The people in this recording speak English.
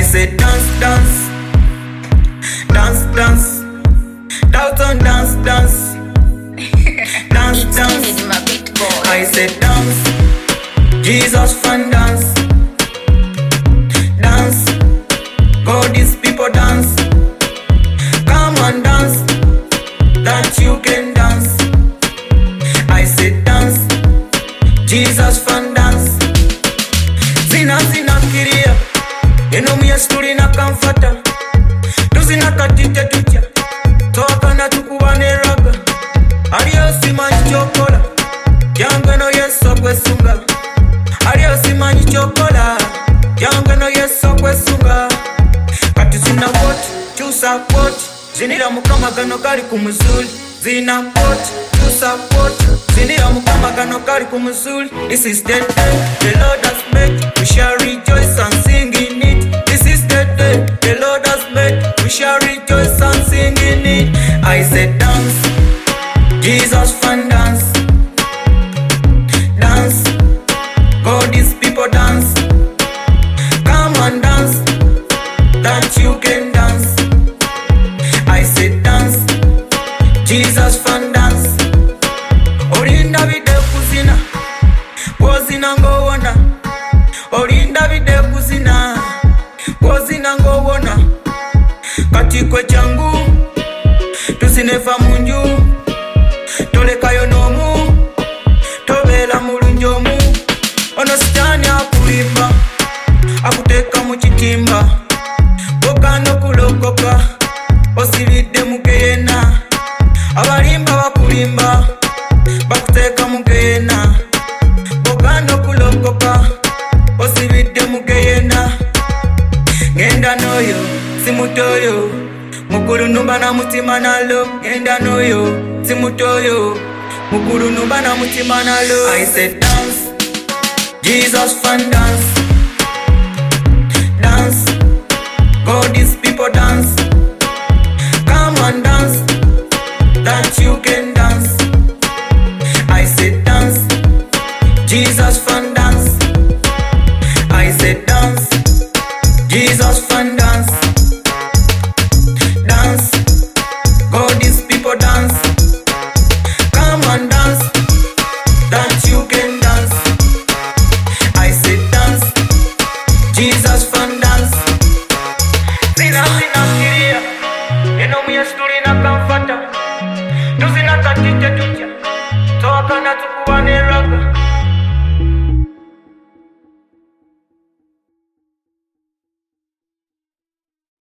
said dance, dance, dance, dance, Dalton dance, dance, dance, dance. I said dance, Jesus fun dance, dance, God these people dance. Come and dance, that you can dance. I said dance, Jesus fun dance. Zina zina kiria, enomi sturi na kamfata. Tuzina katite tucha, toka na tukuwane raga. Adios imanyi chokola, yange no yeso kwesunga. Adios imanyi chokola, yange no yeso kwesunga. Kati zina what, chusa what. Zinira mukama gano kali kumuzuli. Zina what, chusa what. Zinira mukama gano kali kumuzuli. This is the day the Lord has made. We shall rejoice and sing in it. This is the day the Lord has made. We shall rejoice and sing in it. I said dance, Jesus fun dance, dance, God these people dance. Come and dance, that you can dance. I said dance, Jesus fun dance. Orinda vide kuzina, wozina ngowona. Orinda vide kuzina, wozina ngowona. Katikwe changu, tusinefa munju. Tolekayo nomu, tobela mulunjomu. Ono sitani akulimba, akuteka muchitimba. Boka no kulokoka, osibide mugeyena. Abalimba bakulimba, bakuteka mugeyena. Boka no kulokoka, osibide mugeyena. Ngenda noyo, simutoyo. Mukuru numba na mutima nalo. Ngenda noyo, simutoyo. Mukuru numba na mutima nalo. I said dance, Jesus fun dance, dance, God these people dance. Come and dance, that you can dance. I said dance, Jesus fun dance. I said dance, Jesus fun dance, dance, God these people dance. Come and dance, that you can dance. I said dance, Jesus